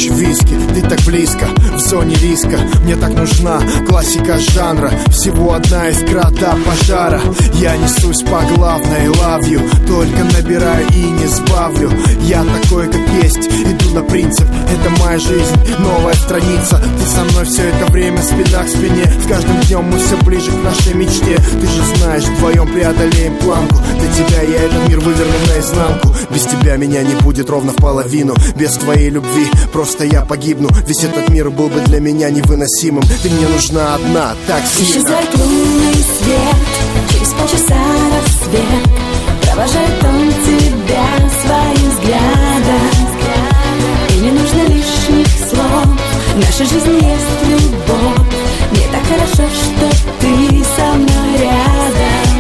полночь, виски, ты так близко, в зоне риска. Мне так нужна классика жанра, всего одна искра до пожара. Я несусь по главной, love you, только набираю и не сбавлю. Я такой, как есть, иду на принцип, это моя жизнь, новая страница. Ты со мной все это время, спина к спине. С каждым днем мы все ближе к нашей мечте. Ты же знаешь, вдвоем преодолеем планку. Для тебя я этот мир выверну наизнанку. Без тебя меня не будет ровно в половину. Без твоей любви просто я погибну. Весь этот мир был бы для меня невыносимым. Ты мне нужна одна, так сильно. Исчезает лунный свет, через полчаса рассвет. Провожает он тебя своим взглядом. И не нужно лишних слов, в нашей жизни есть любовь. Мне так хорошо, что ты со мной рядом.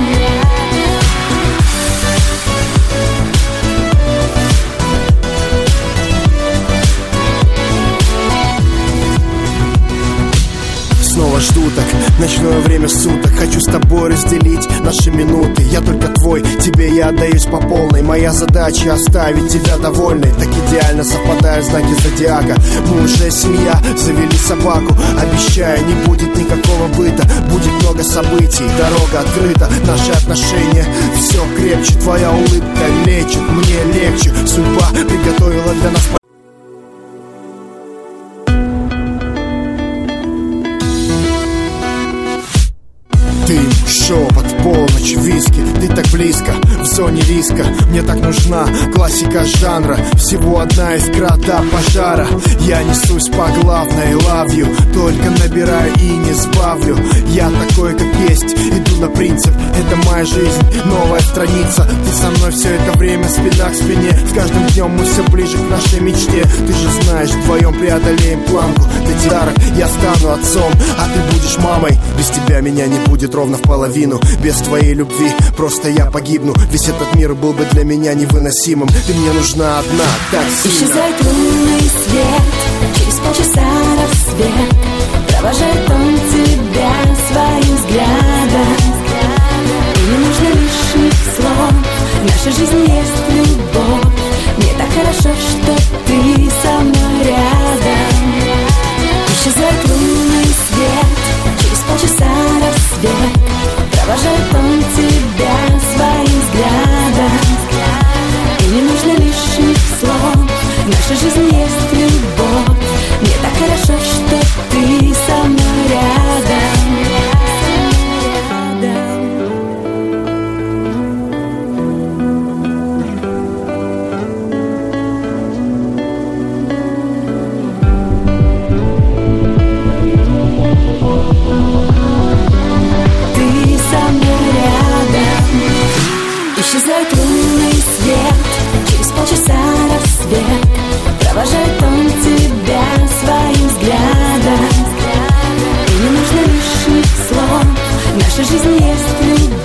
Снова жду так, ночное время суток. Хочу с тобой разделить наши минуты. Я только твой, тебе я отдаюсь по полной. Моя задача оставить тебя довольной. Так идеально совпадают знаки зодиака. Мы уже семья, завели собаку. Обещаю, не будет никакого быта. Будет много событий, дорога открыта. Наши отношения все крепче. Твоя улыбка лечит, мне легче. Судьба приготовила для нас. Ты, шепот, полночь, виски, ты так близко, в зоне риска. Мне так нужна классика жанра, всего одна искра до пожара. Я несусь по главной, love you, только набираю и не сбавлю. Я такой, как есть, иду на принцип, это моя жизнь, новая страница. Ты со мной все это время, спина к спине. С каждым днем мы все ближе к нашей мечте. Ты же знаешь, вдвоем преодолеем планку. Для тебя я стану отцом, а ты будешь мамой. Без тебя меня не будет ровно в половину. Без твоей любви просто я погибну. Весь этот мир был бы для меня невыносимым. Ты мне нужна одна, так сильно. Исчезает лунный свет, через полчаса рассвет. Провожает он тебя своим взглядом. И не нужно лишних слов, в нашей жизни есть любовь. Мне так хорошо, что ты со мной рядом. Исчезает лунный свет, через полчаса рассвет. Провожает он тебя своим взглядом. И не нужно лишних слов, в нашей жизни есть любовь. Мне так хорошо, что ты со мной рядом. Исчезает лунный свет, через полчаса рассвет. Провожает он тебя своим взглядом. И не нужно лишних слов, в нашей жизни есть любовь.